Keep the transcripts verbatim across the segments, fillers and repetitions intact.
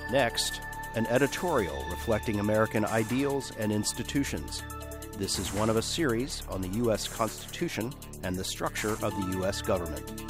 Next, an editorial reflecting American ideals and institutions. This is one of a series on the U S Constitution and the structure of the U S government.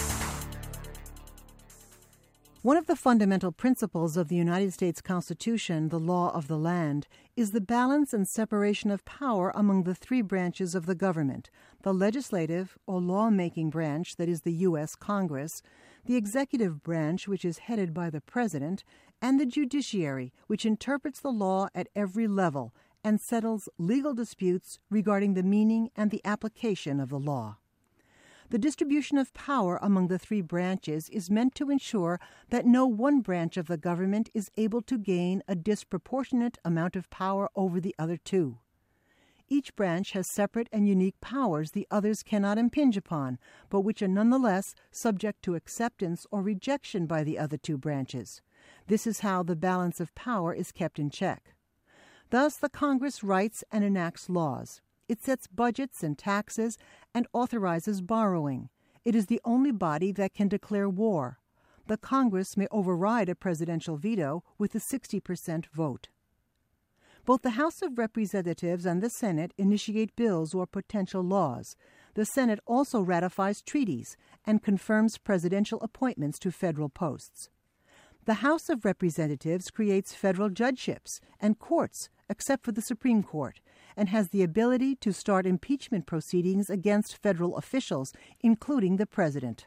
One of the fundamental principles of the United States Constitution, the law of the land, is the balance and separation of power among the three branches of the government: the legislative or lawmaking branch, that is the U S Congress, the executive branch, which is headed by the President, and the judiciary, which interprets the law at every level and settles legal disputes regarding the meaning and the application of the law. The distribution of power among the three branches is meant to ensure that no one branch of the government is able to gain a disproportionate amount of power over the other two. Each branch has separate and unique powers the others cannot impinge upon, but which are nonetheless subject to acceptance or rejection by the other two branches. This is how the balance of power is kept in check. Thus, the Congress writes and enacts laws. It sets budgets and taxes and authorizes borrowing. It is the only body that can declare war. The Congress may override a presidential veto with a sixty percent vote. Both the House of Representatives and the Senate initiate bills or potential laws. The Senate also ratifies treaties and confirms presidential appointments to federal posts. The House of Representatives creates federal judgeships and courts, except for the Supreme Court, and has the ability to start impeachment proceedings against federal officials, including the President.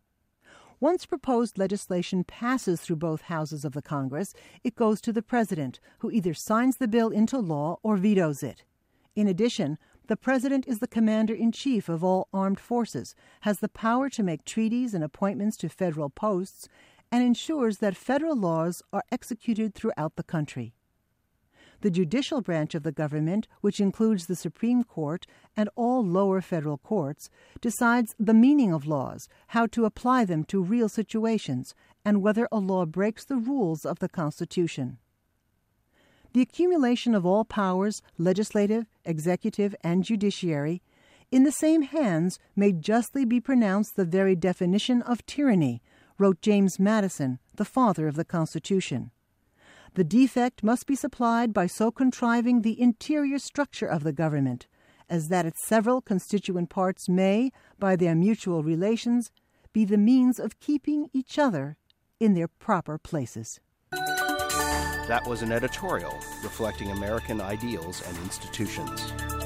Once proposed legislation passes through both houses of the Congress, it goes to the President, who either signs the bill into law or vetoes it. In addition, the President is the commander-in-chief of all armed forces, has the power to make treaties and appointments to federal posts, and ensures that federal laws are executed throughout the country. The judicial branch of the government, which includes the Supreme Court and all lower federal courts, decides the meaning of laws, how to apply them to real situations, and whether a law breaks the rules of the Constitution. The accumulation of all powers, legislative, executive, and judiciary, in the same hands may justly be pronounced the very definition of tyranny, wrote James Madison, the father of the Constitution. The defect must be supplied by so contriving the interior structure of the government, as that its several constituent parts may, by their mutual relations, be the means of keeping each other in their proper places. That was an editorial reflecting American ideals and institutions.